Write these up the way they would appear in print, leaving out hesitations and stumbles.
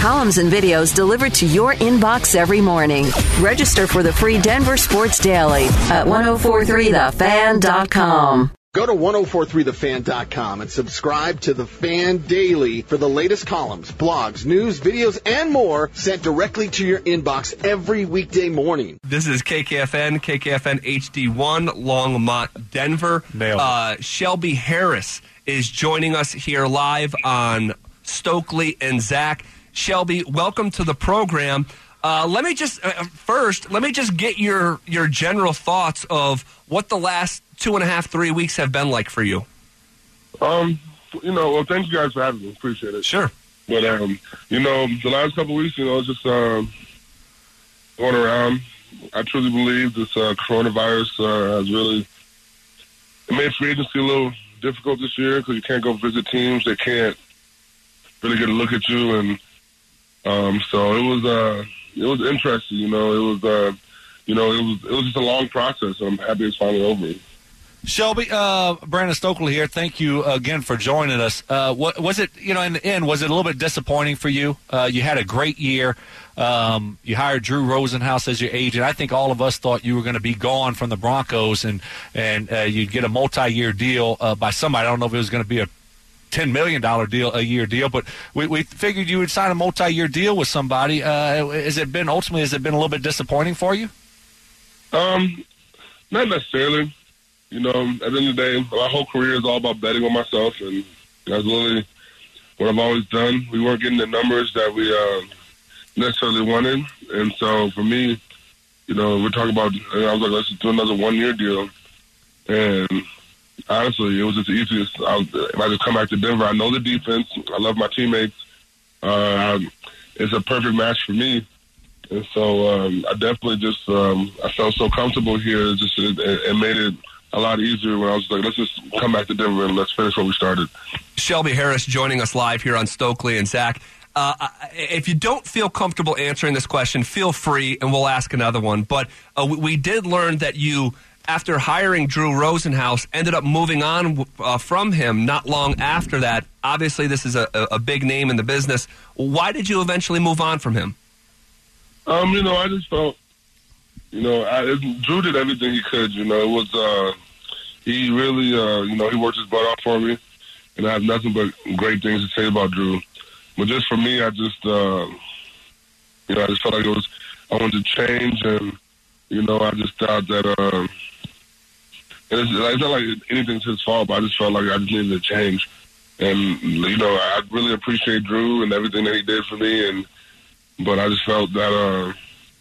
columns and videos delivered to your inbox every morning. Register for the free Denver Sports Daily at 1043thefan.com. Go to 1043thefan.com and subscribe to The Fan Daily for the latest columns, blogs, news, videos, and more sent directly to your inbox every weekday morning. This is KKFN HD1, Longmont, Denver. Shelby Harris is joining us here live on Stokely and Zach. Shelby, welcome to the program. Let me just get your general thoughts of what the last 2.5, 3 weeks have been like for you. Well, thank you guys for having me. Appreciate it. Sure. But, the last couple of weeks, it's just going around. I truly believe this coronavirus has really made free agency a little difficult this year because you can't go visit teams. They can't really get a look at you. And so it was interesting. It was just a long process. So I'm happy it's finally over. Shelby, Brandon Stokely here. Thank you again for joining us. What was it? In the end, was it a little bit disappointing for you? You had a great year. You hired Drew Rosenhaus as your agent. I think all of us thought you were going to be gone from the Broncos, and you'd get a multi-year deal by somebody. I don't know if it was going to be a $10 million a year deal, but we figured you would sign a multi-year deal with somebody. Has it been a little bit disappointing for you? Not necessarily. At the end of the day, my whole career is all about betting on myself, and that's literally what I've always done. We weren't getting the numbers that we necessarily wanted, and so for me, we're talking about, I was like, let's just do another 1-year deal, and honestly, it was just the easiest. If I just come back to Denver, I know the defense, I love my teammates, it's a perfect match for me. And so I definitely just I felt so comfortable here. It made it a lot easier when I was like, let's just come back to Denver and let's finish what we started. Shelby Harris joining us live here on Stokely and Zach. If you don't feel comfortable answering this question, feel free and we'll ask another one. But we did learn that you, after hiring Drew Rosenhaus, ended up moving on from him not long after that. Obviously, this is a big name in the business. Why did you eventually move on from him? I just felt, Drew did everything he could. It was, he really, he worked his butt off for me, and I have nothing but great things to say about Drew. But just for me, I just felt like I wanted to change, and, I just thought that, it's not like anything's his fault, but I just felt like I just needed to change. And, I really appreciate Drew and everything that he did for me, but I just felt that,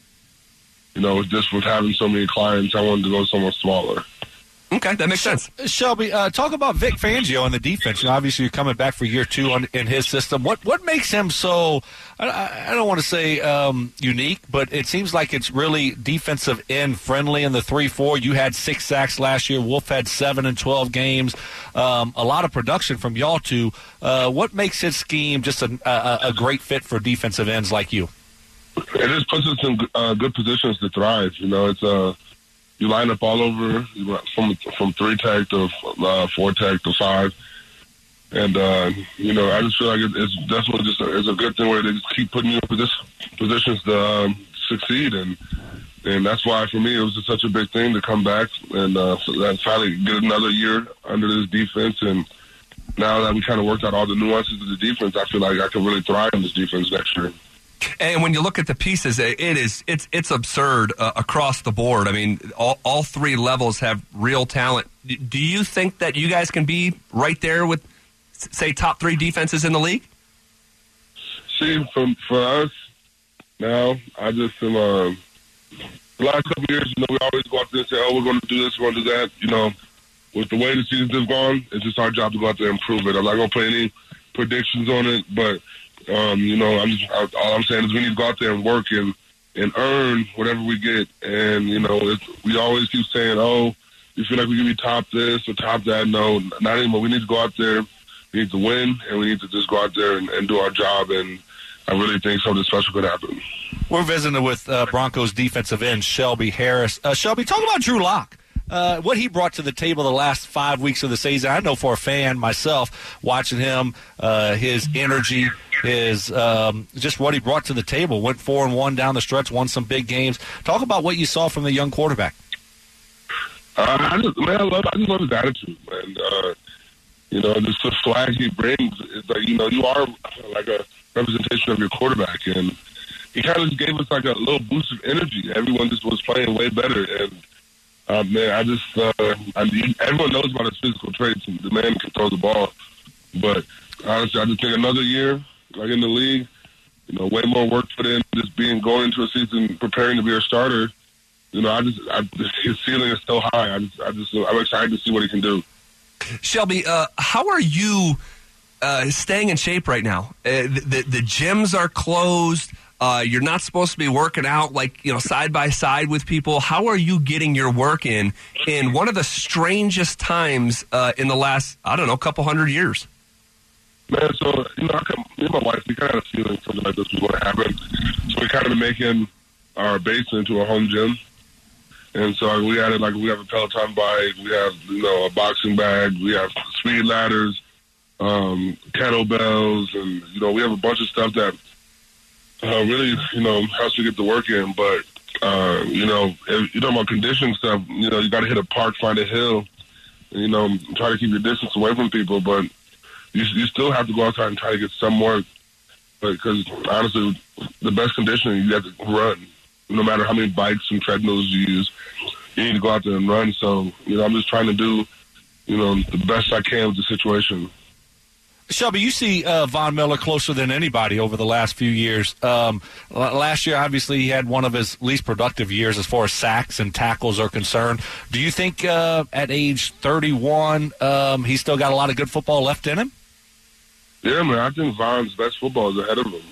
just with having so many clients, I wanted to go somewhere smaller. Okay, that makes sense. Shelby, talk about Vic Fangio and the defense. Obviously, you're coming back for year 2 in his system. What makes him so, I don't want to say unique, but it seems like it's really defensive end friendly in the 3-4. You had 6 sacks last year. Wolf had 7 in 12 games. A lot of production from y'all two. What makes his scheme just a great fit for defensive ends like you? It just puts us in good positions to thrive. It's you line up all over from 3-tech to 4-tech to 5, and I just feel like it's definitely it's a good thing where they just keep putting you in positions to succeed, and that's why for me it was just such a big thing to come back and finally get another year under this defense. And now that we kind of worked out all the nuances of the defense, I feel like I can really thrive in this defense next year. And when you look at the pieces, it's absurd across the board. I mean, all 3 levels have real talent. Do you think that you guys can be right there with, say, top 3 defenses in the league? See, for us now, I just am. The last couple of years, we always go out there and say, "Oh, we're going to do this, we're going to do that." With the way the seasons have gone, it's just our job to go out there and prove it. I'm not going to put any predictions on it, but. All I'm saying is we need to go out there and work and earn whatever we get. And, we always keep saying, oh, you feel like we can be top this or top that. No, not anymore. We need to go out there. We need to win, and we need to just go out there and do our job. And I really think something special could happen. We're visiting with Broncos defensive end Shelby Harris. Shelby, talk about Drew Lock. what he brought to the table the last 5 weeks of the season. I know for a fan myself, watching him, his energy, his just what he brought to the table. Went 4-1 down the stretch, won some big games. Talk about what you saw from the young quarterback. I just love his attitude, man. Just the swag he brings. It's like, you are like a representation of your quarterback, and he kind of just gave us like a little boost of energy. Everyone just was playing way better, and everyone knows about his physical traits, and the man can throw the ball. But honestly, I just think another year, like in the league, way more work put in, just going into a season preparing to be a starter. His ceiling is so high. I'm excited to see what he can do. Shelby, how are you staying in shape right now? The gyms are closed. You're not supposed to be working out side by side with people. How are you getting your work in one of the strangest times in the last, couple hundred years? Man, so, me and my wife, we kind of had a feeling something like this was going to happen. So we kind of making our basement into a home gym. And so we have a Peloton bike, we have, a boxing bag, we have speed ladders, kettlebells, and, we have a bunch of stuff that really, helps you get the work in. But, if you're talking about conditioning stuff, you got to hit a park, find a hill, and, try to keep your distance away from people. But you still have to go outside and try to get some work. Because, honestly, the best conditioning, you have to run. No matter how many bikes and treadmills you use, you need to go out there and run. So, I'm just trying to do, the best I can with the situation. Shelby, you see Von Miller closer than anybody over the last few years. Last year, obviously, he had one of his least productive years as far as sacks and tackles are concerned. Do you think at age 31, he's still got a lot of good football left in him? Yeah, man, I think Von's best football is ahead of him.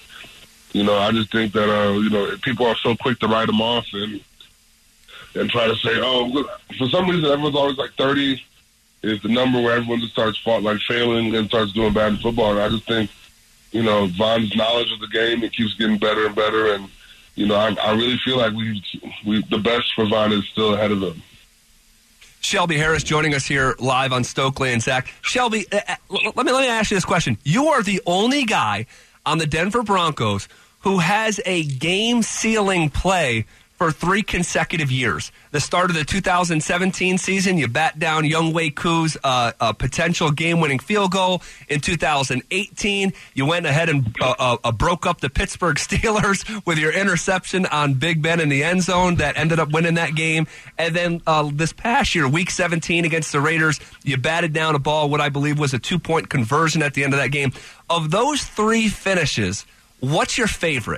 I just think that, people are so quick to write him off and try to say, for some reason, everyone's always like 30 is the number where everyone just starts failing and starts doing bad in football. And I just think, Von's knowledge of the game, it keeps getting better and better. And, I really feel like the best for Von is still ahead of him. Shelby Harris joining us here live on Stokely and Zach. Shelby, let me ask you this question. You are the only guy on the Denver Broncos who has a game-sealing play for 3 consecutive years. The start of the 2017 season, you bat down Younghoe Koo's potential game-winning field goal. In 2018, you went ahead and broke up the Pittsburgh Steelers with your interception on Big Ben in the end zone that ended up winning that game. And then this past year, Week 17 against the Raiders, you batted down a ball, what I believe was a 2-point conversion at the end of that game. Of those 3 finishes, what's your favorite?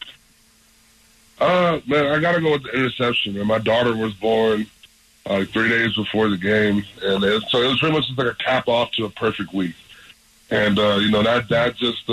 Man, I gotta go with the interception. And my daughter was born 3 days before the game, and so it was pretty much just like a cap off to a perfect week. And that just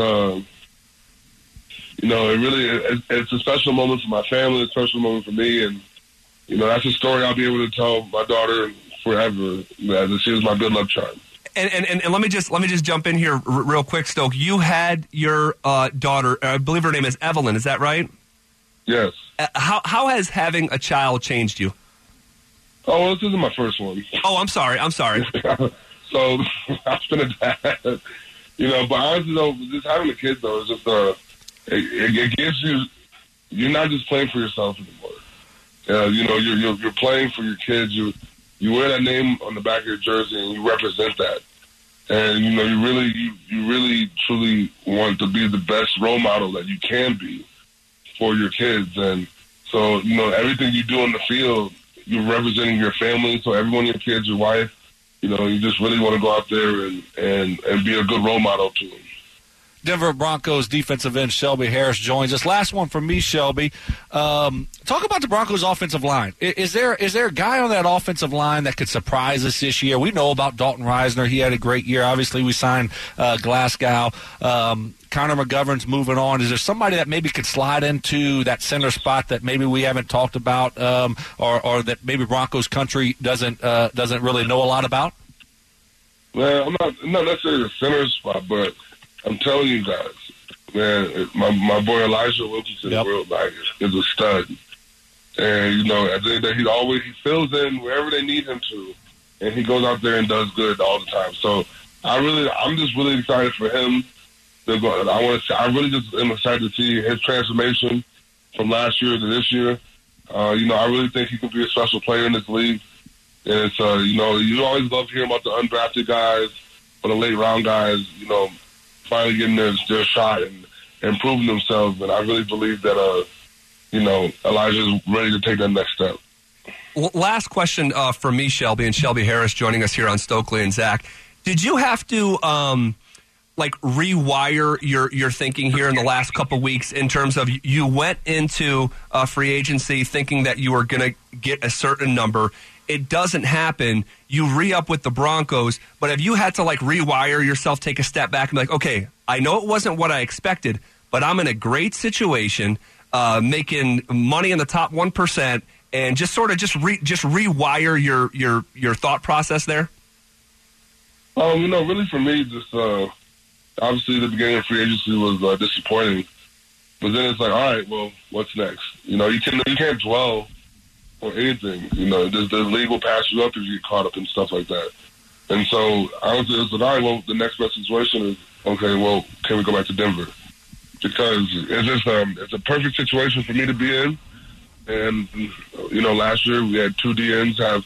it's a special moment for my family, a special moment for me, and that's a story I'll be able to tell my daughter forever. As she was my good luck charm. And let me just jump in here real quick, Stoke. You had your daughter, I believe her name is Evelyn. Is that right? Yes. How has having a child changed you? Oh, well, this isn't my first one. Oh, I'm sorry. So I've been a dad, but honestly though, just having a kid though is just it gives you. You're not just playing for yourself anymore. You're playing for your kids. You wear that name on the back of your jersey and you represent that. And you really truly want to be the best role model that you can be for your kids. And so, everything you do on the field, you're representing your family. So everyone, your kids, your wife, you just really want to go out there and be a good role model to them. Denver Broncos defensive end Shelby Harris joins us. Last one from me, Shelby. Talk about the Broncos offensive line. Is there a guy on that offensive line that could surprise us this year? We know about Dalton Reisner. He had a great year. Obviously, we signed Glasgow. Connor McGovern's moving on. Is there somebody that maybe could slide into that center spot that maybe we haven't talked about, or that maybe Broncos country doesn't really know a lot about? Well, I'm not necessarily the center spot, but I'm telling you guys, man, my boy Elijah Wilkinson is a stud. And, you know, at the end of the day, he fills in wherever they need him to, and he goes out there and does good all the time. So I'm just really excited for him. I really just am excited to see his transformation from last year to this year. You know, I really think he can be a special player in this league. And it's, you know, you always love hearing about the undrafted guys or the late round guys, you know, finally getting their shot and proving themselves. And I really believe that, you know, Elijah's ready to take that next step. Last question for me, Shelby, and Shelby Harris joining us here on Stokely and Zach. Did you have to, rewire your thinking here in the last couple of weeks in terms of you went into free agency thinking that you were going to get a certain number? It doesn't happen. You re-up with the Broncos, but have you had to, rewire yourself, take a step back and be like, okay, I know it wasn't what I expected, but I'm in a great situation, making money in the top 1%, and just sort of rewire your thought process there? You know, really for me, just obviously the beginning of free agency was disappointing, but then it's like, all right, well, what's next? You know, you can't dwell on anything. You know, the league will pass you up if you get caught up in stuff like that. And so I was like, all right, well, the next best situation is, okay, well, can we go back to Denver? Because it's just it's a perfect situation for me to be in. And, you know, last year we had 2 DNs have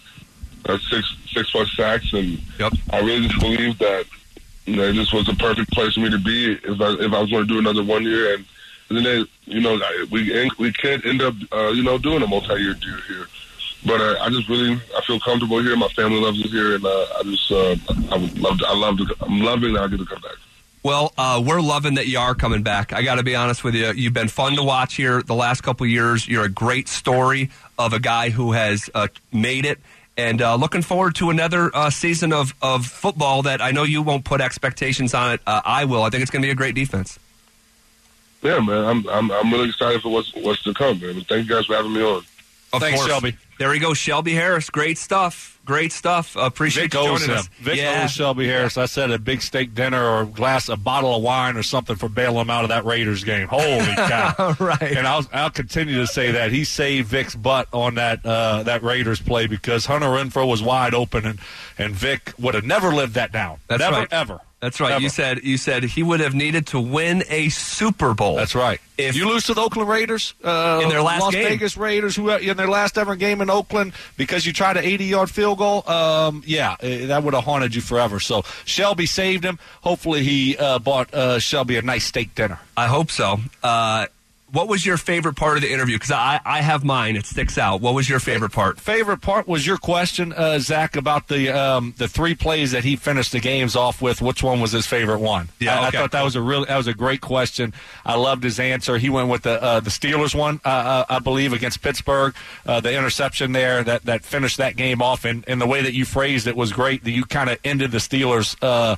6+ sacks, and yep. I really just believe that, you know, this was the perfect place for me to be if I was going to do another 1 year. And then, you know, we could end up, you know, doing a multi-year deal here. But I feel comfortable here. My family loves it here, and I'm loving that I get to come back. Well, we're loving that you are coming back. I got to be honest with you. You've been fun to watch here the last couple of years. You're a great story of a guy who has made it. And looking forward to another season of football that I know you won't put expectations on it. I will. I think it's going to be a great defense. Yeah, man. I'm really excited for what's to come, man. Thank you guys for having me on. Thanks, Shelby. There we go, Shelby Harris. Great stuff. Great stuff. Appreciate you joining us. Vic owes Shelby Harris. I said a big steak dinner or a bottle of wine or something for bailing him out of that Raiders game. Holy cow! Right. And I'll continue to say that he saved Vic's butt on that Raiders play because Hunter Renfrow was wide open and Vic would have never lived that down. That's never, right. Ever. That's right. Ever. You said he would have needed to win a Super Bowl. That's right. If you lose to the Oakland Raiders, in their last Las game. Vegas Raiders, who in their last ever game in Oakland, because you tried an 80-yard field goal, that would have haunted you forever. So Shelby saved him. Hopefully he bought Shelby a nice steak dinner. I hope so. What was your favorite part of the interview? Because I have mine. It sticks out. What was your favorite part? Favorite part was your question, Zach, about the 3 plays that he finished the games off with. Which one was his favorite one? Yeah, I thought that was a great question. I loved his answer. He went with the Steelers one, I believe, against Pittsburgh. The interception there that finished that game off, and the way that you phrased it was great. That you kind of ended the Steelers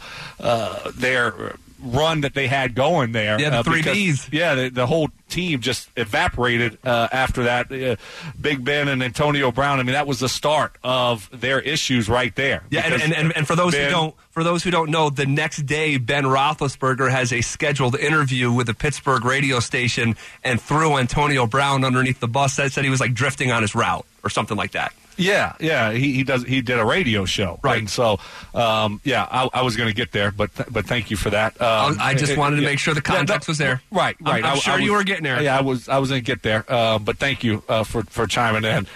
their run that they had going there. Yeah, the 3 Bs. Yeah, the whole team just evaporated after that. Big Ben and Antonio Brown. I mean, that was the start of their issues right there. Yeah, and for those who don't know, the next day Ben Roethlisberger has a scheduled interview with the Pittsburgh radio station and threw Antonio Brown underneath the bus. That said he was drifting on his route or something like that. Yeah, he did a radio show, right? And so, I was going to get there, but thank you for that. I just wanted to make sure the context was there. Right. I'm sure you were getting there. Yeah, I was going to get there, but thank you for chiming in.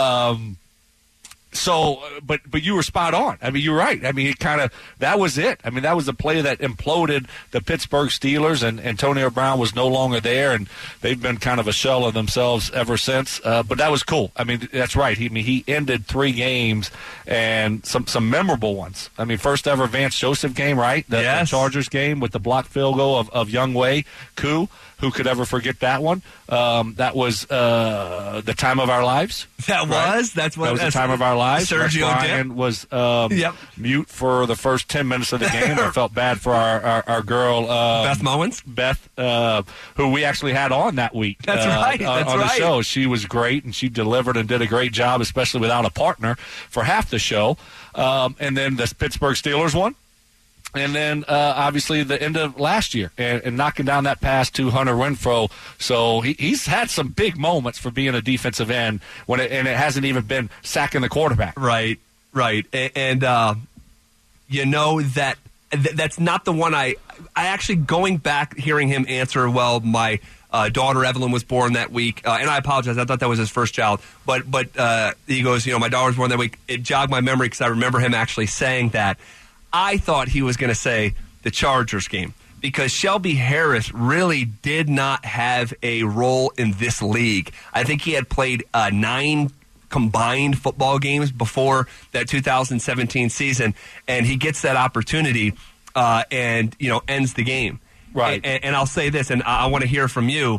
So, but you were spot on. I mean, you're right. I mean, that was it. I mean, that was the play that imploded the Pittsburgh Steelers, and Antonio Brown was no longer there, and they've been kind of a shell of themselves ever since. But that was cool. I mean, that's right. He ended 3 games and some memorable ones. I mean, first ever Vance Joseph game, right? The Chargers game with the blocked field goal of Younghoe Koo. Who could ever forget that one? That was the time of our lives. That was the time of our lives. Sergio Ryan was mute for the first 10 minutes of the game. I felt bad for our girl Beth Mowens. Beth, who we actually had on that week. That's right. On the show, she was great and she delivered and did a great job, especially without a partner for half the show. And then the Pittsburgh Steelers one. And then, obviously, the end of last year and knocking down that pass to Hunter Renfrow. So he's had some big moments for being a defensive end and it hasn't even been sacking the quarterback. Right. And you know that's not the one I actually, going back, hearing him answer, well, my daughter Evelyn was born that week, and I apologize, I thought that was his first child, but he goes, my daughter was born that week. It jogged my memory because I remember him actually saying that. I thought he was going to say the Chargers game because Shelby Harris really did not have a role in this league. I think he had played 9 combined football games before that 2017 season, and he gets that opportunity and ends the game. Right. And I'll say this, and I want to hear from you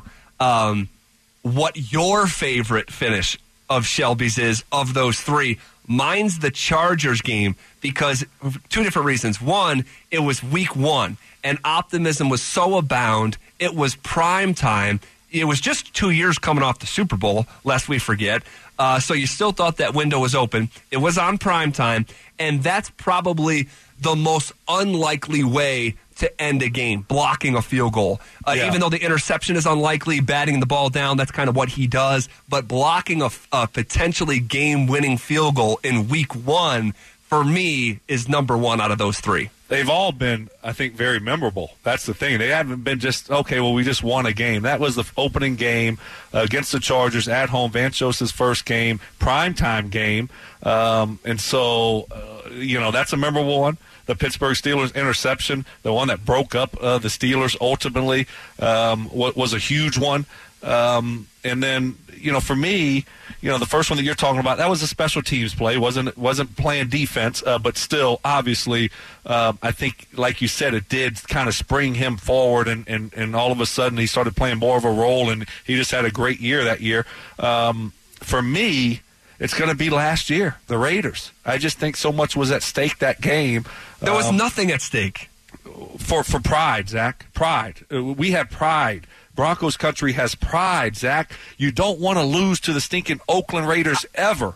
what your favorite finish of Shelby's is of those 3. Mine's the Chargers game because 2 different reasons. One, it was week 1, and optimism was so abound. It was prime time. It was just 2 years coming off the Super Bowl, lest we forget. So you still thought that window was open. It was on prime time, and that's probably the most unlikely way to end a game, blocking a field goal. Even though the interception is unlikely, batting the ball down, that's kind of what he does. But blocking a potentially game-winning field goal in week 1, for me, is number 1 out of those 3. They've all been, I think, very memorable. That's the thing. They haven't been just, we just won a game. That was the opening game against the Chargers at home, Vance Joseph's first game, primetime game. And so, that's a memorable one. The Pittsburgh Steelers interception, the one that broke up the Steelers ultimately, was a huge one. And then, for me, the first one that you're talking about, that was a special teams play. Wasn't playing defense, but still, obviously, I think, like you said, it did kind of spring him forward, and all of a sudden he started playing more of a role, and he just had a great year that year. For me, it's going to be last year, the Raiders. I just think so much was at stake that game. There was nothing at stake. For pride, Zach. Pride. We had pride. Broncos country has pride, Zach. You don't want to lose to the stinking Oakland Raiders ever.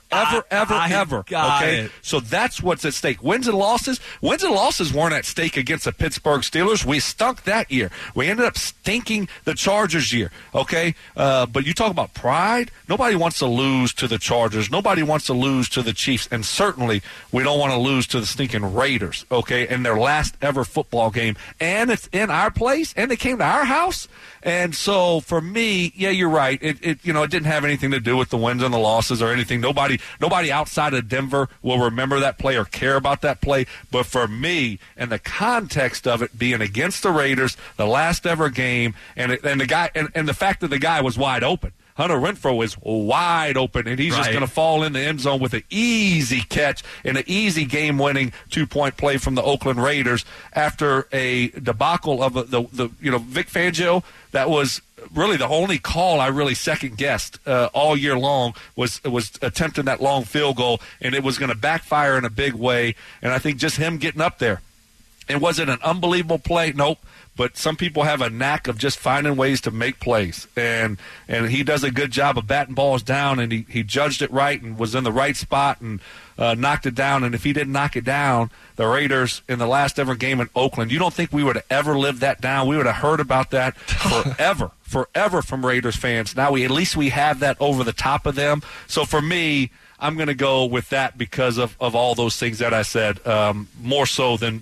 Okay? It. So that's what's at stake. Wins and losses weren't at stake against the Pittsburgh Steelers. We stunk that year. We ended up stinking the Chargers year, okay? But you talk about pride. Nobody wants to lose to the Chargers. Nobody wants to lose to the Chiefs. And certainly we don't want to lose to the stinking Raiders, okay, in their last ever football game. And it's in our place, and they came to our house. And so for me, yeah, you're right. It didn't have anything to do with the wins and the losses or anything. Nobody outside of Denver will remember that play or care about that play. But for me, and the context of it being against the Raiders, the last ever game, and the fact that the guy was wide open. Hunter Renfrow is wide open, and he's just going to fall in the end zone with an easy catch and an easy game-winning 2-point play from the Oakland Raiders after a debacle of the Vic Fangio. That was really the only call I really second-guessed all year long was attempting that long field goal, and it was going to backfire in a big way. And I think just him getting up there. And was it an unbelievable play? Nope. But some people have a knack of just finding ways to make plays. And he does a good job of batting balls down, and he judged it right and was in the right spot and knocked it down. And if he didn't knock it down, the Raiders in the last ever game in Oakland, you don't think we would have ever lived that down? We would have heard about that forever from Raiders fans. Now at least we have that over the top of them. So for me, I'm going to go with that because of all those things that I said, more so than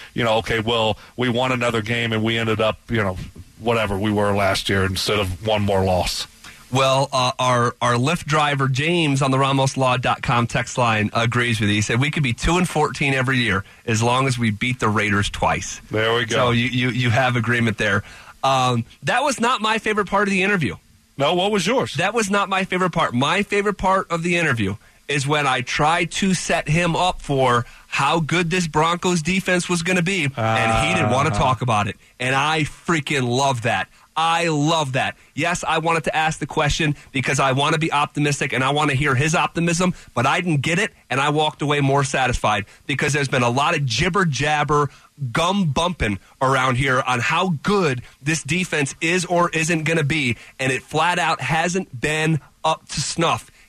we won another game and we ended up, whatever we were last year instead of one more loss. Well, our Lyft driver, James, on the RamosLaw.com text line agrees with you. He said we could be 2-14 every year as long as we beat the Raiders twice. There we go. So you have agreement there. That was not my favorite part of the interview. No, what was yours? That was not my favorite part. My favorite part of the interview is when I tried to set him up for how good this Broncos defense was going to be, and he didn't want to talk about it. And I freaking love that. I love that. Yes, I wanted to ask the question because I want to be optimistic and I want to hear his optimism, but I didn't get it, and I walked away more satisfied because there's been a lot of jibber-jabber, gum bumping around here on how good this defense is or isn't going to be, and it flat out hasn't been up to snuff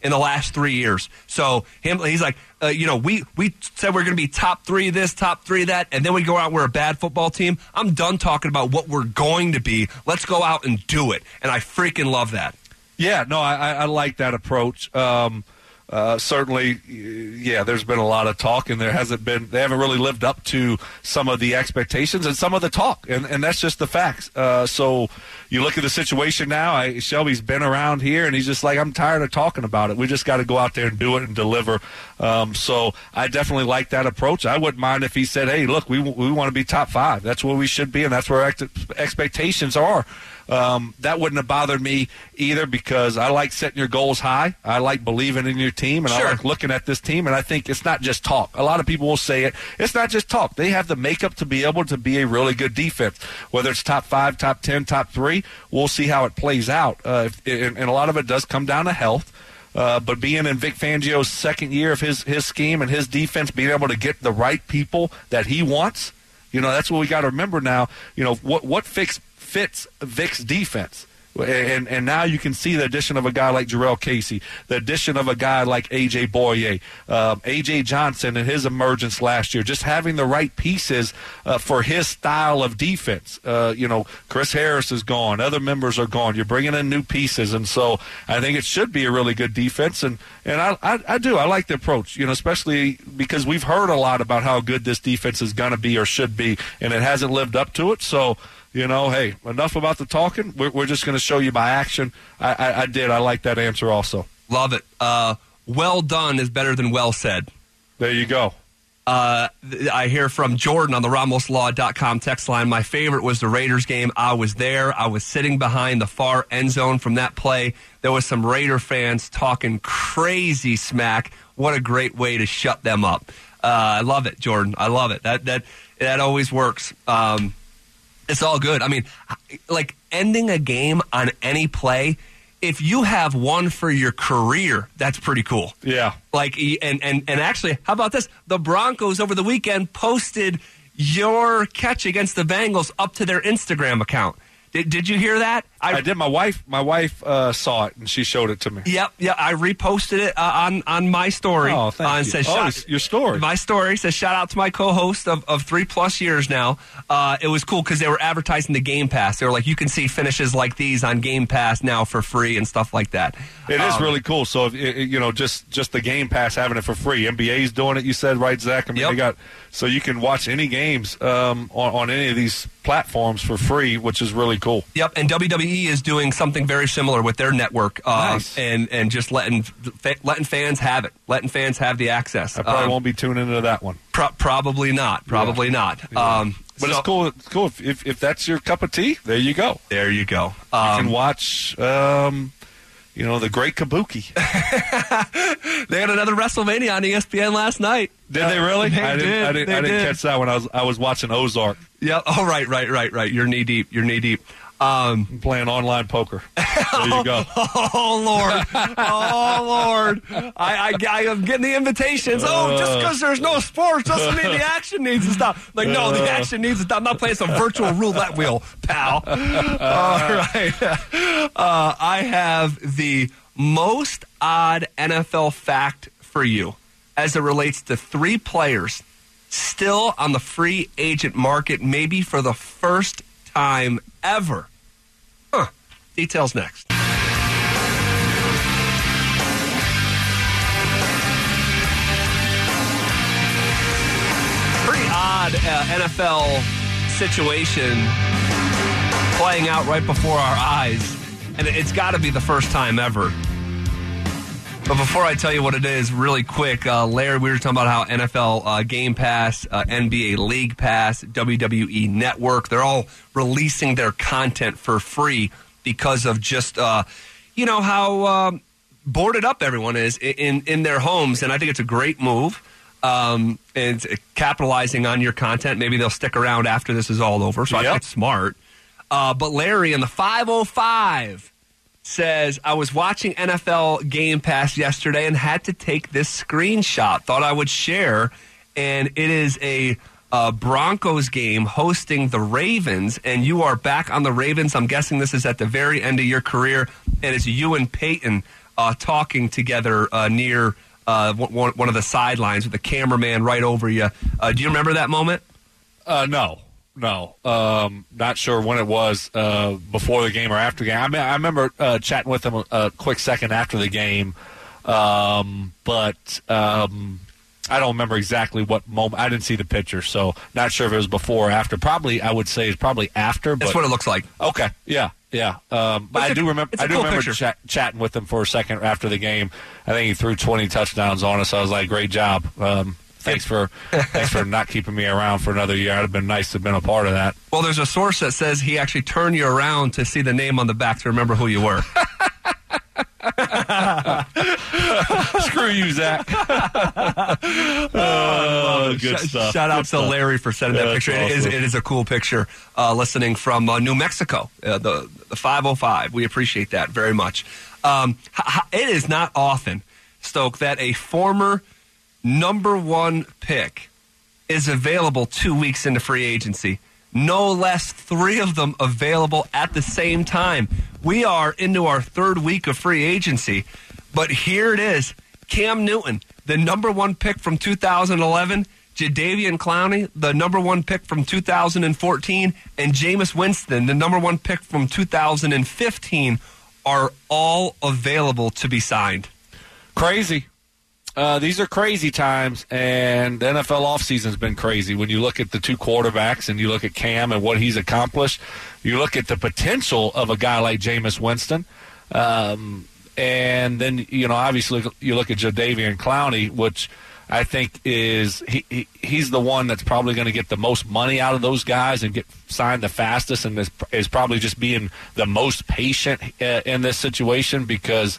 in the last 3 years. So he's like, we said we're going to be top 3 this, top 3 that, and then we go out and we're a bad football team. I'm done talking about what we're going to be. Let's go out and do it. And I freaking love that. Yeah, no, I like that approach. Certainly, there's been a lot of talk, and they haven't really lived up to some of the expectations and some of the talk, and that's just the facts. So you look at the situation now, Shelby's been around here, and he's just like, I'm tired of talking about it. We just got to go out there and do it and deliver. So I definitely like that approach. I wouldn't mind if he said, hey, look, we want to be top 5. That's where we should be, and that's where our expectations are. That wouldn't have bothered me either, because I like setting your goals high. I like believing in your team, and I like looking at this team, and I think it's not just talk. A lot of people will say it. It's not just talk. They have the makeup to be able to be a really good defense. Whether it's top 5, top 10, top 3, we'll see how it plays out. And a lot of it does come down to health. But being in Vic Fangio's second year of his scheme and his defense, being able to get the right people that he wants, that's what we got to remember now. What fits Vic's defense. And now you can see the addition of a guy like Jarrell Casey, the addition of a guy like A.J. Boye, A.J. Johnson and his emergence last year, just having the right pieces for his style of defense. Chris Harris is gone. Other members are gone. You're bringing in new pieces. And so I think it should be a really good defense. And I do. I like the approach, especially because we've heard a lot about how good this defense is going to be or should be, and it hasn't lived up to it. So, hey, enough about the talking. We're just going to show you by action. I did. I like that answer also. Love it. Well done is better than well said. There you go. I hear from Jordan on the RamosLaw.com text line. My favorite was the Raiders game. I was there. I was sitting behind the far end zone from that play. There was some Raider fans talking crazy smack. What a great way to shut them up. I love it, Jordan. I love it. That always works. It's all good. I mean, like ending a game on any play, if you have one for your career, that's pretty cool. Yeah. Like, and actually, how about this? The Broncos over the weekend posted your catch against the Bengals up to their Instagram account. Did you hear that? I did. My wife saw it, and she showed it to me. Yep. I reposted it on my story. Oh, thank you. Your story. My story says, shout out to my co-host of 3+ years now. It was cool because they were advertising the Game Pass. They were like, you can see finishes like these on Game Pass now for free and stuff like that. It is really cool. So, just the Game Pass, having it for free. NBA's doing it, you said, right, Zach? I mean, they got, so you can watch any games on any of these platforms for free, which is really cool. Yep, and WWE is doing something very similar with their network, nice. and just letting fans have it, letting fans have the access. I probably won't be tuning into that one. Probably not. Probably not. Yeah. But it's cool. It's cool if that's your cup of tea. There you go. There you go. You can watch. The Great Kabuki. They had another WrestleMania on ESPN last night. Did they really? I didn't catch that when I was watching Ozark. Yeah. Oh, right. You're knee deep. I'm playing online poker. There you go. Oh, Lord. I am getting the invitations. Just because there's no sports doesn't mean the action needs to stop. Like, no, the action needs to stop. I'm not playing some virtual roulette wheel, pal. All right. I have the most odd NFL fact for you as it relates to 3 players still on the free agent market, maybe for the first time ever. Details next. Pretty odd NFL situation playing out right before our eyes, and it's got to be the first time ever. But before I tell you what it is, really quick, Larry, we were talking about how NFL Game Pass, NBA League Pass, WWE Network, they're all releasing their content for free because of just, how boarded up everyone is in their homes. And I think it's a great move. And it's capitalizing on your content. Maybe they'll stick around after this is all over. So I think it's smart. But Larry in the 505 says, I was watching NFL Game Pass yesterday and had to take this screenshot. Thought I would share. And it is a Broncos game hosting the Ravens, and you are back on the Ravens. I'm guessing this is at the very end of your career, and it's you and Peyton talking together near one of the sidelines with the cameraman right over you. Do you remember that moment? No. Not sure when it was, before the game or after the game. I remember chatting with him a quick second after the game, but I don't remember exactly what moment. I didn't see the picture, so not sure if it was before or after. Probably, I would say it's probably after. That's what it looks like. Okay, yeah. But I do remember. I do remember chatting with him for a second after the game. I think he threw 20 touchdowns on us. I was like, "Great job! Thanks for not keeping me around for another year. It'd have been nice to have been a part of that." Well, there's a source that says he actually turned you around to see the name on the back to remember who you were. Screw you, Zach. Good stuff. Shout out Good to stuff. Larry for sending that picture. Awesome. It is a cool picture. Listening from New Mexico, the 505. We appreciate that very much. It is not often, Stoke, that a former number one pick is available 2 weeks into free agency. No less 3 of them available at the same time. We are into our 3rd week of free agency, but here it is. Cam Newton, the number one pick from 2011, Jadeveon Clowney, the number one pick from 2014, and Jameis Winston, the number one pick from 2015, are all available to be signed. Crazy. These are crazy times, and the NFL offseason's been crazy. When you look at the 2 quarterbacks and you look at Cam and what he's accomplished, you look at the potential of a guy like Jameis Winston, and then, obviously you look at Jadeveon Clowney, which I think he's the one that's probably going to get the most money out of those guys and get signed the fastest, and is probably just being the most patient in this situation because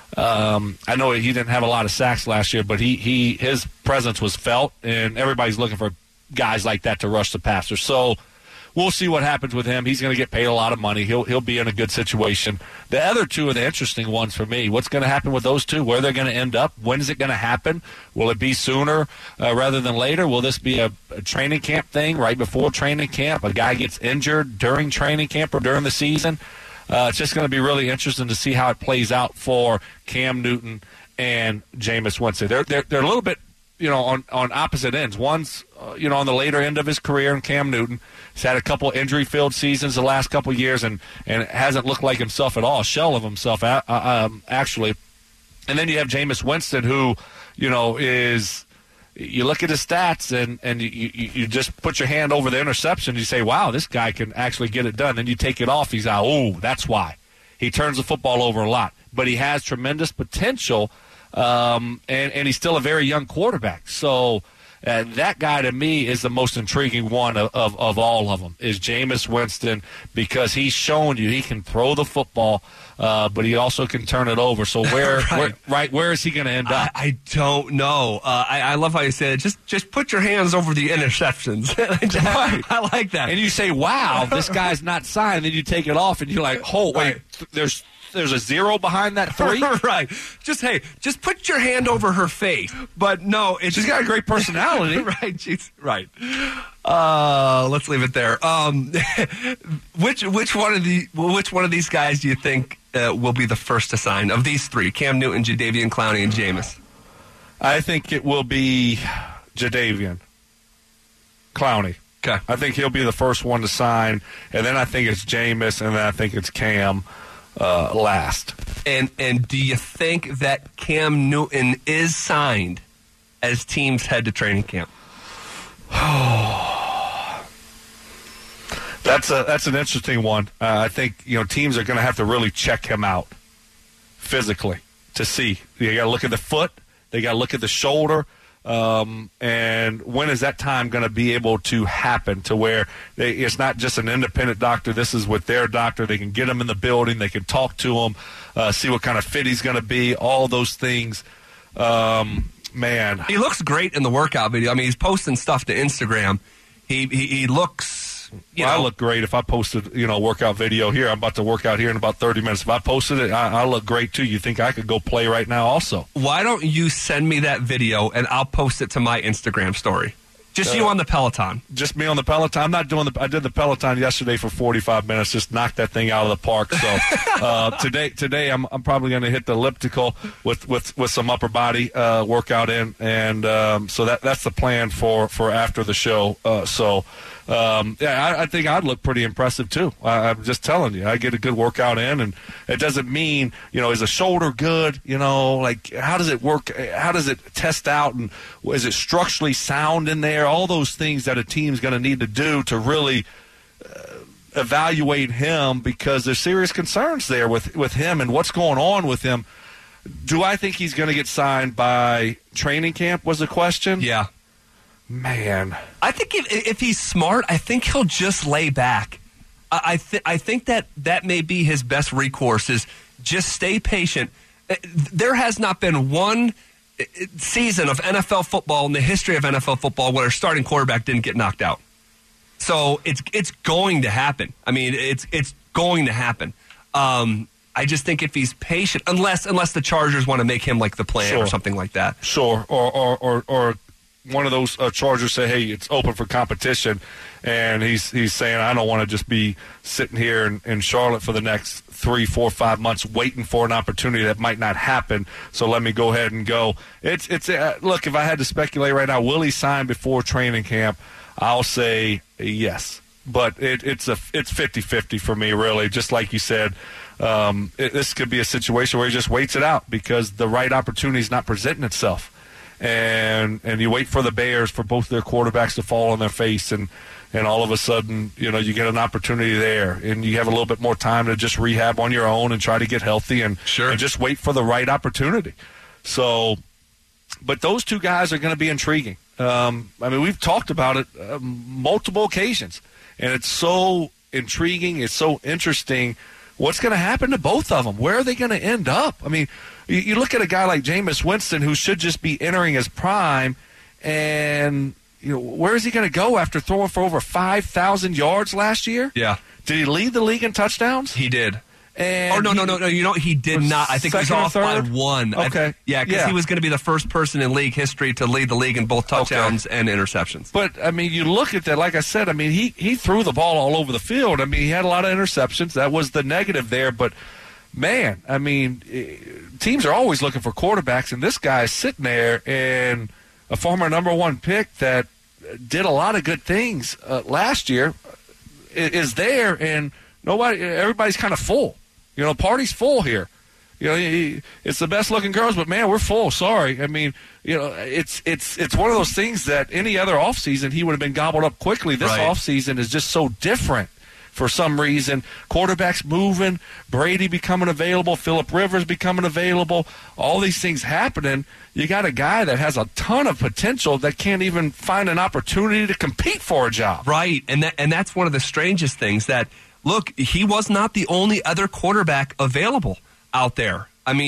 I know he didn't have a lot of sacks last year, but his presence was felt, and everybody's looking for guys like that to rush the passer. So we'll see what happens with him. He's going to get paid a lot of money. He'll be in a good situation. The other 2 are the interesting ones for me. What's going to happen with those 2? Where they're going to end up? When is it going to happen? Will it be sooner rather than later? Will this be a training camp thing right before training camp? A guy gets injured during training camp or during the season? It's just going to be really interesting to see how it plays out for Cam Newton and Jameis Winston. They're a little bit, on opposite ends. One's, on the later end of his career in Cam Newton. He's had a couple injury-filled seasons the last couple of years and hasn't looked like himself at all, a shell of himself, actually. And then you have Jameis Winston, who, is – you look at his stats and you just put your hand over the interception. You say, wow, this guy can actually get it done. Then you take it off. He's like, oh, that's why. He turns the football over a lot. But he has tremendous potential, and he's still a very young quarterback. So that guy, to me, is the most intriguing one of all of them, is Jameis Winston, because he's shown you he can throw the football, but he also can turn it over. So where is he going to end up? I don't know. I love how you said it. Just put your hands over the interceptions. Right. I like that. And you say, wow, this guy's not signed. Then you take it off, and you're like, oh, wait, there's a 0 behind that 3? Right. Just put your hand over her face. But no, she's got a great personality. Right. Let's leave it there. Which one of these guys do you think will be the first to sign of these 3? Cam Newton, Jadeveon Clowney, and Jameis. I think it will be Jadeveon Clowney. Okay. I think he'll be the first one to sign, and then I think it's Jameis, and then I think it's Cam last. And do you think that Cam Newton is signed as teams head to training camp? That's an interesting one. I think teams are going to have to really check him out physically to see. You got to look at the foot. They got to look at the shoulder. And when is that time going to be able to happen to where it's not just an independent doctor? This is with their doctor. They can get him in the building. They can talk to him, see what kind of fit he's going to be, all those things. Man. He looks great in the workout video. I mean, he's posting stuff to Instagram. He looks... I look great if I posted, a workout video here. I'm about to work out here in about 30 minutes. If I posted it, I look great too. You think I could go play right now also? Why don't you send me that video and I'll post it to my Instagram story? Just you on the Peloton. Just me on the Peloton. I'm not doing I did the Peloton yesterday for 45 minutes. Just knocked that thing out of the park. So today I'm probably going to hit the elliptical with some upper body workout in, and so that's the plan for after the show. I think I'd look pretty impressive too. I'm just telling you, I get a good workout in, and it doesn't mean, is a shoulder good? Like how does it work? How does it test out? And is it structurally sound in there? All those things that a team's going to need to do to really evaluate him, because there's serious concerns there with him and what's going on with him. Do I think he's going to get signed by training camp was the question? Yeah. Man. I think if he's smart, I think he'll just lay back. I think that may be his best recourse, is just stay patient. There has not been one season of NFL football in the history of NFL football where a starting quarterback didn't get knocked out. So it's going to happen. I mean, it's going to happen. I just think if he's patient, unless the Chargers want to make him like the plan or something like that. Sure, or one of those Chargers say, hey, it's open for competition, and he's saying, I don't want to just be sitting here in Charlotte for the next 3, 4, 5 months waiting for an opportunity that might not happen, so let me go ahead and go. It's look, if I had to speculate right now, will he sign before training camp? I'll say yes. But it's 50-50 for me, really, just like you said. This could be a situation where he just waits it out because the right opportunity is not presenting itself. And you wait for the Bears, for both their quarterbacks to fall on their face, and all of a sudden, you get an opportunity there, and you have a little bit more time to just rehab on your own and try to get healthy and just wait for the right opportunity. So, but those two guys are going to be intriguing. We've talked about it multiple occasions, and it's so intriguing, it's so interesting. What's going to happen to both of them? Where are they going to end up? I mean, you look at a guy like Jameis Winston, who should just be entering his prime, and where is he going to go after throwing for over 5,000 yards last year? Yeah. Did he lead the league in touchdowns? He did. And no. He did not. I think he was off by one. Okay. Because he was going to be the first person in league history to lead the league in both touchdowns and interceptions. But, you look at that, like I said, he threw the ball all over the field. He had a lot of interceptions. That was the negative there. But, man, teams are always looking for quarterbacks, and this guy is sitting there, and a former number one pick that did a lot of good things last year is there, and everybody's kind of full. Party's full here. It's the best looking girls, but man, we're full. Sorry. It's one of those things that any other offseason he would have been gobbled up quickly. This offseason is just so different for some reason. Quarterbacks moving, Brady becoming available, Phillip Rivers becoming available, all these things happening. You got a guy that has a ton of potential that can't even find an opportunity to compete for a job. Right, and that's one of the strangest things that, look, he was not the only other quarterback available out there.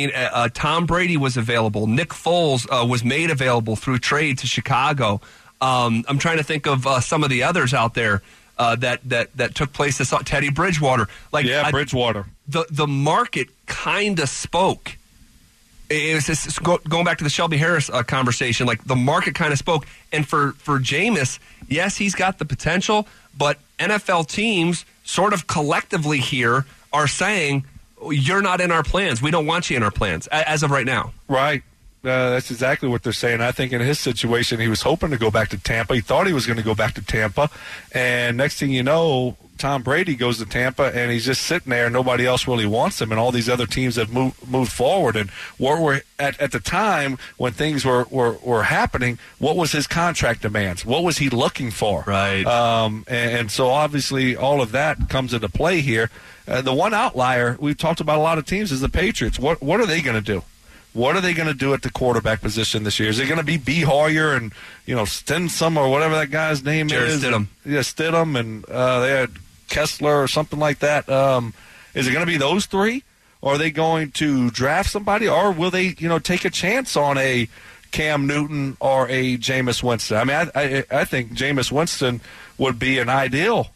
Tom Brady was available. Nick Foles was made available through trade to Chicago. I'm trying to think of some of the others out there that took place. Teddy Bridgewater. Bridgewater. The market kind of spoke. It was just going back to the Shelby Harris conversation. Like, the market kind of spoke. And for Jameis, yes, he's got the potential, but NFL teams sort of collectively here are saying, you're not in our plans. We don't want you in our plans as of right now. Right. That's exactly what they're saying. I think in his situation, he was hoping to go back to Tampa. He thought he was going to go back to Tampa. And next thing you know, Tom Brady goes to Tampa, and he's just sitting there, and nobody else really wants him, and all these other teams have moved forward. And what were at the time when things were happening, what was his contract demands? What was he looking for? Right. And so obviously all of that comes into play here. The one outlier we've talked about a lot of teams is the Patriots. What are they going to do? What are they going to do at the quarterback position this year? Is it going to be B. Hoyer and, Stidham or whatever that guy's name is? Stidham. Yeah, Stidham, and they had Kessler or something like that. Is it going to be those three? Or are they going to draft somebody? Or will they, take a chance on a Cam Newton or a Jameis Winston? I think Jameis Winston would be an ideal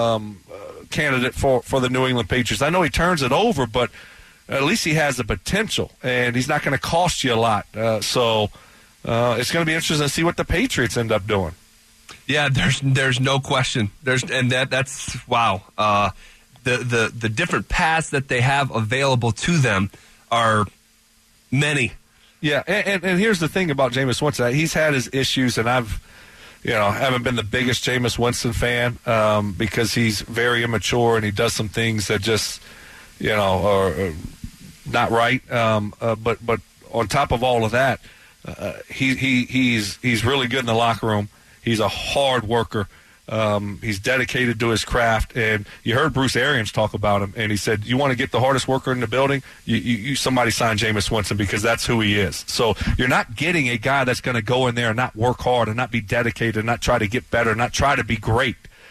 candidate for the New England Patriots. I know he turns it over, but at least he has the potential, and he's not going to cost you a lot. So it's going to be interesting to see what the Patriots end up doing. Yeah, there's no question. That's wow. The different paths that they have available to them are many. Yeah, and here's the thing about Jameis Winston. He's had his issues, and haven't been the biggest Jameis Winston fan because he's very immature and he does some things that just, are not right. But on top of all of that, he's really good in the locker room. He's a hard worker. He's dedicated to his craft, and you heard Bruce Arians talk about him, and he said, "You want to get the hardest worker in the building? You somebody sign Jameis Winston because that's who he is." So you're not getting a guy that's going to go in there and not work hard and not be dedicated, and not try to get better, not try to be great.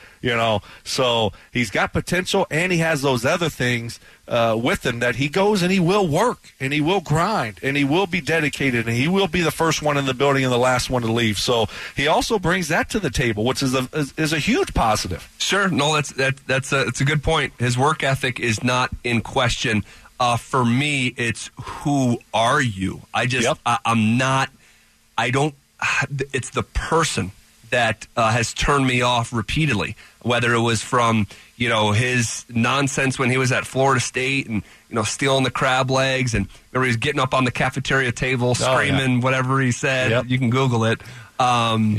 So he's got potential, and he has those other things with him that he goes and he will work and he will grind and he will be dedicated and he will be the first one in the building and the last one to leave. So he also brings that to the table, which is a huge positive. Sure, no, it's a good point. His work ethic is not in question. For me, it's who are you? I'm not. I don't. It's the person that has turned me off repeatedly, whether it was from, his nonsense when he was at Florida State and, stealing the crab legs, and remember he was getting up on the cafeteria table screaming whatever he said. Yep. You can Google it. And,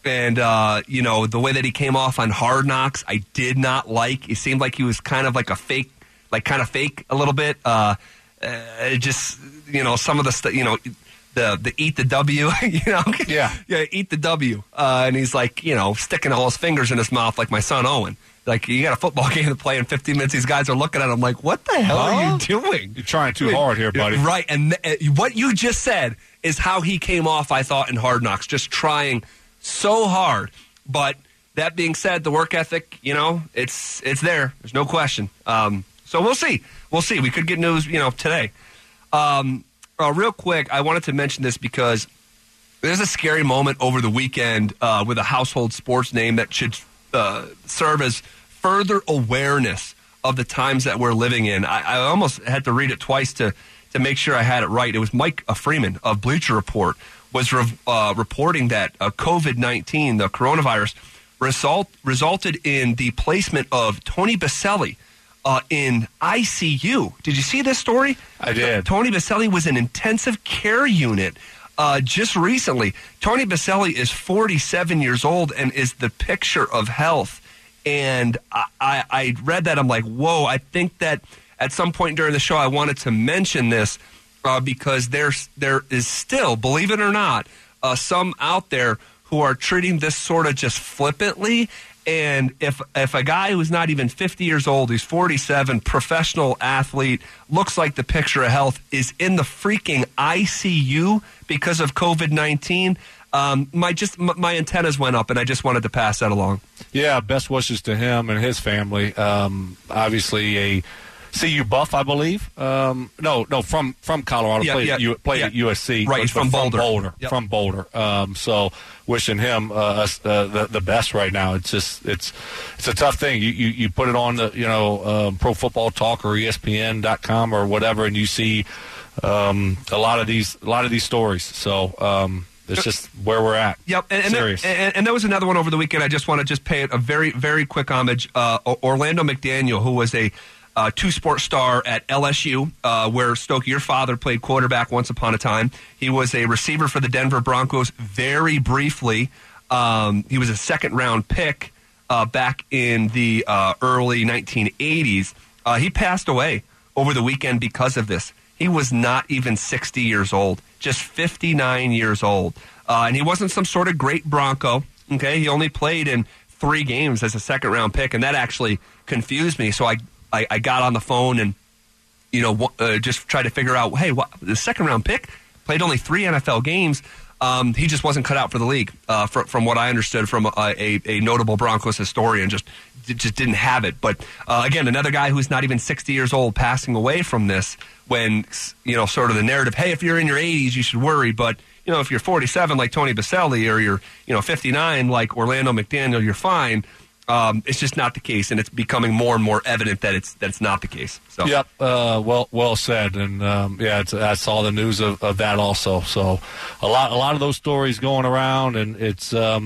the way that he came off on Hard Knocks, I did not like. It seemed like he was kind of like a fake, a little bit. Just, some of the stuff, the eat the W, Yeah, eat the W. And he's like, sticking all his fingers in his mouth like my son Owen. Like, you got a football game to play in 15 minutes. These guys are looking at him like, what the hell are you doing? You're trying too hard here, buddy. Right. And what you just said is how he came off, I thought, in Hard Knocks, just trying so hard. But that being said, the work ethic, it's there. There's no question. So we'll see. We could get news, today. Real quick, I wanted to mention this because there's a scary moment over the weekend with a household sports name that should serve as further awareness of the times that we're living in. I almost had to read it twice to make sure I had it right. It was Mike Freeman of Bleacher Report was reporting that COVID-19, the coronavirus, resulted in the placement of Tony Baselli in ICU. Did you see this story? I did. Tony Baselli was in intensive care unit just recently. Tony Baselli is 47 years old and is the picture of health. And I read that. I'm like, whoa, I think that at some point during the show I wanted to mention this because there is still, believe it or not, some out there who are treating this sort of just flippantly. And if a guy who's not even 50 years old, who's 47, professional athlete, looks like the picture of health, is in the freaking ICU because of COVID-19, my antennas went up, and I just wanted to pass that along. Yeah, best wishes to him and his family. Obviously a CU buff, I believe. From Colorado. Played at USC. Right, he's from Boulder. From Boulder. So wishing him the best right now. It's a tough thing. You put it on the Pro Football Talk or ESPN.com or whatever, and you see a lot of these stories. So it's just where we're at. Yep, and there was another one over the weekend. I just want to just pay it a very, very quick homage. Orlando McDaniel, who was a two-sport star at LSU, where Stokey, your father, played quarterback once upon a time. He was a receiver for the Denver Broncos very briefly. He was a second-round pick back in the early 1980s. He passed away over the weekend because of this. He was not even 60 years old, just 59 years old. And he wasn't some sort of great Bronco, okay? He only played in 3 games as a second-round pick, and that actually confused me. So I got on the phone and, just tried to figure out, hey, the second-round pick played only 3 NFL games. He just wasn't cut out for the league, from what I understood from a notable Broncos historian. Just didn't have it. But, again, another guy who's not even 60 years old passing away from this when, sort of the narrative, hey, if you're in your 80s, you should worry. But, if you're 47 like Tony Baselli or you're, 59 like Orlando McDaniel, you're fine. It's just not the case, and it's becoming more and more evident that it's not the case. So. Yep, well said, and I saw the news of that also. So a lot of those stories going around, and it's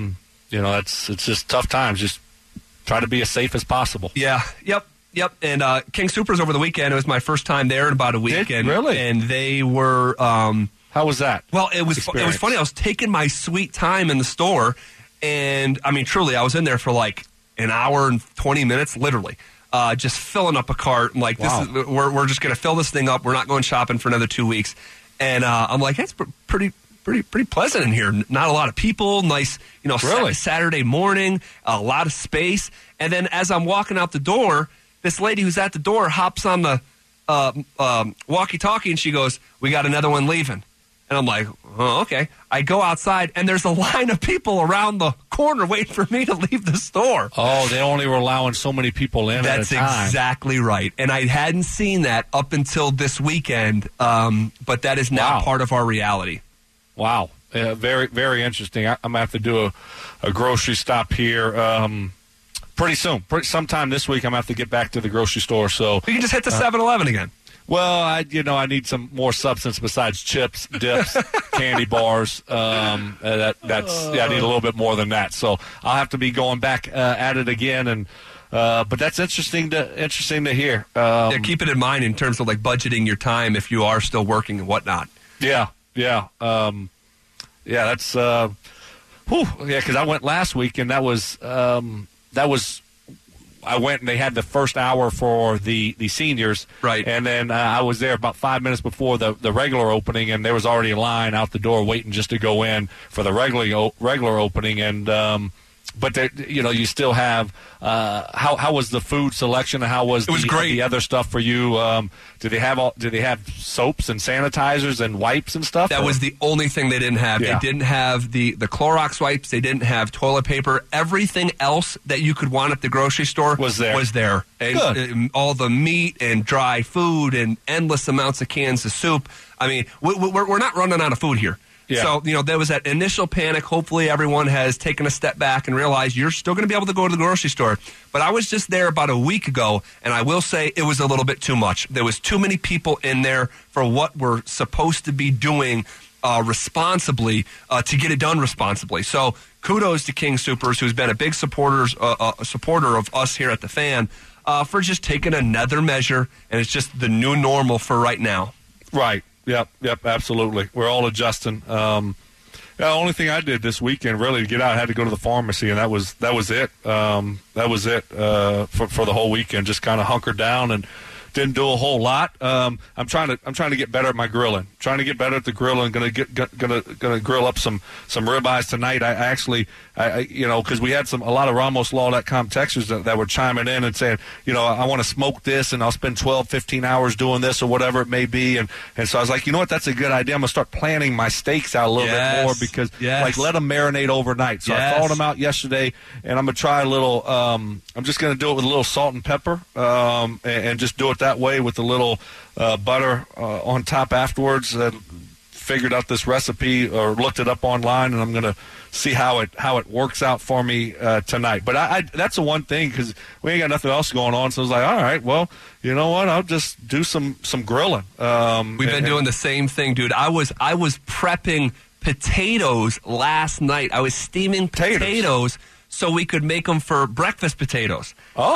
it's just tough times. Just try to be as safe as possible. Yeah. Yep. And King Soopers over the weekend. It was my first time there in about a week. Really? And they were. How was that? Well, it was funny. I was taking my sweet time in the store, and I mean, truly, I was in there for like an hour and 20 minutes, literally, just filling up a cart. And like, wow. We're just going to fill this thing up. We're not going shopping for another 2 weeks. And I'm like, it's pretty pleasant in here. Not a lot of people. Nice, really? Saturday morning. A lot of space. And then as I'm walking out the door, this lady who's at the door hops on the walkie-talkie and she goes, "We got another one leaving." And I'm like, "Oh, okay." I go outside and there's a line of people around the corner waiting for me to leave the store. Oh, they only were allowing so many people in at a time. That's exactly right. And I hadn't seen that up until this weekend, but that is now part of our reality. Wow. Very, very interesting. I'm going to have to do a grocery stop here pretty soon. Sometime this week, I'm going to have to get back to the grocery store. So you can just hit the 7-Eleven again. Well, I need some more substance besides chips, dips, candy bars. I need a little bit more than that. So I'll have to be going back at it again. And but that's interesting to hear. Keep it in mind in terms of like budgeting your time if you are still working and whatnot. Yeah. That's because I went last week and that was. I went and they had the first hour for the seniors. Right. And then I was there about 5 minutes before the regular opening, and there was already a line out the door waiting just to go in for the regular opening. And but you still have how was the food selection? And how was great. The other stuff for you? Did they have soaps and sanitizers and wipes and stuff? That was the only thing they didn't have. Yeah. They didn't have the Clorox wipes. They didn't have toilet paper. Everything else that you could want at the grocery store was there. And good. All the meat and dry food and endless amounts of cans of soup. I mean, we're not running out of food here. Yeah. So, there was that initial panic. Hopefully everyone has taken a step back and realized you're still going to be able to go to the grocery store. But I was just there about a week ago, and I will say it was a little bit too much. There was too many people in there for what we're supposed to be doing responsibly to get it done responsibly. So kudos to King Soopers, who's been a big supporter of us here at The Fan, for just taking another measure, and it's just the new normal for right now. Right. Yep, absolutely. We're all adjusting. The only thing I did this weekend really to get out, I had to go to the pharmacy, and that was it. That was it for the whole weekend. Just kind of hunkered down and didn't do a whole lot. I'm trying to get better at my grilling. Trying to get better at the grilling. Gonna grill up some ribeyes tonight. I actually because we had a lot of RamosLaw.com texters that were chiming in and saying, I want to smoke this and I'll spend 12, 15 hours doing this or whatever it may be. And so I was like, that's a good idea. I'm gonna start planning my steaks out a little bit more because let them marinate overnight. So I thawed them out yesterday, and I'm gonna try a little. I'm just gonna do it with a little salt and pepper, and just do it that way with a little butter on top afterwards. Figured out this recipe or looked it up online, and I'm going to see how it works out for me tonight. But that's the one thing, because we ain't got nothing else going on. So I was like, all right, well, you know what? I'll just do some grilling. We've been doing the same thing, dude. I was prepping potatoes last night. I was steaming potatoes so we could make them for breakfast potatoes.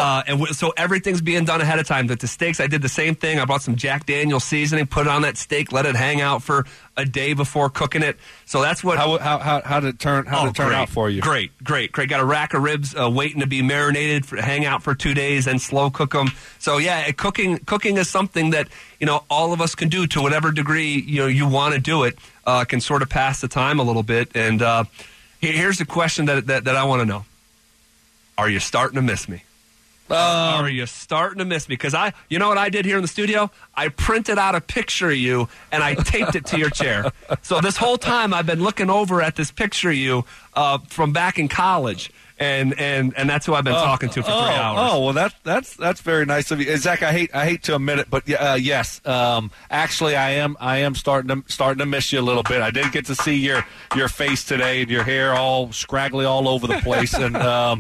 So everything's being done ahead of time. But the steaks, I did the same thing. I bought some Jack Daniel's seasoning, put it on that steak, let it hang out for a day before cooking it. So that's what. How did it turn out for you? Great. Got a rack of ribs waiting to be marinated, hang out for 2 days, and slow cook them. So yeah, cooking is something that all of us can do to whatever degree you want to do it. Can sort of pass the time a little bit. And here's the question that I want to know. Are you starting to miss me? Are you starting to miss me? Because you know what I did here in the studio? I printed out a picture of you, and I taped it to your chair. So this whole time I've been looking over at this picture of you from back in college. And that's who I've been talking to for 3 hours. Oh, well, that's very nice of you, Zach. I hate to admit it, but yes, actually, I am starting to miss you a little bit. I did get to see your face today and your hair all scraggly all over the place, and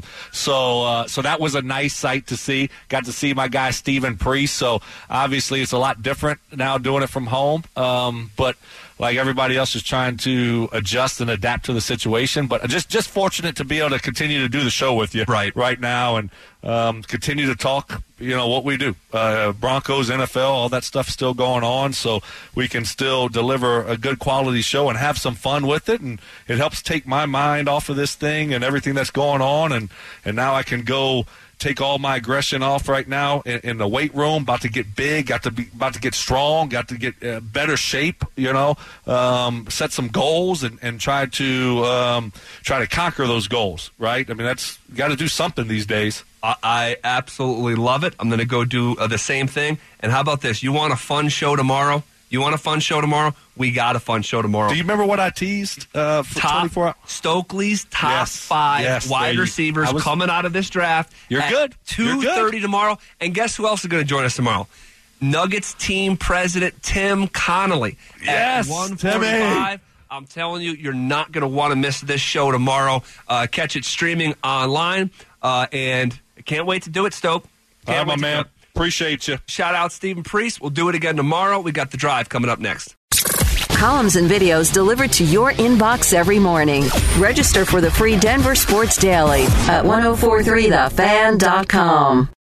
so that was a nice sight to see. Got to see my guy Stephen Priest. So obviously, it's a lot different now doing it from home, but. like everybody else is trying to adjust and adapt to the situation. But just fortunate to be able to continue to do the show with you right now and continue to talk, what we do. Broncos, NFL, all that stuff still going on, so we can still deliver a good quality show and have some fun with it. And it helps take my mind off of this thing and everything that's going on. And now I can go take all my aggression off right now in the weight room, about to get big, about to get strong, got to get better shape, set some goals and try to conquer those goals, right? I mean, that's got to do something these days. I absolutely love it. I'm going to go do the same thing. And how about this? You want a fun show tomorrow? We got a fun show tomorrow. Do you remember what I teased for 24 hours? Stokely's top 5 wide receivers coming out of this draft. You're good. 2:30 tomorrow. And guess who else is going to join us tomorrow? Nuggets team president Tim Connolly. Yes, at 1:45. I'm telling you, you're not going to want to miss this show tomorrow. Catch it streaming online. And I can't wait to do it, Stoke. All right, my man. Appreciate you. Shout out Stephen Priest. We'll do it again tomorrow. We got The Drive coming up next. Columns and videos delivered to your inbox every morning. Register for the free Denver Sports Daily at 1043thefan.com.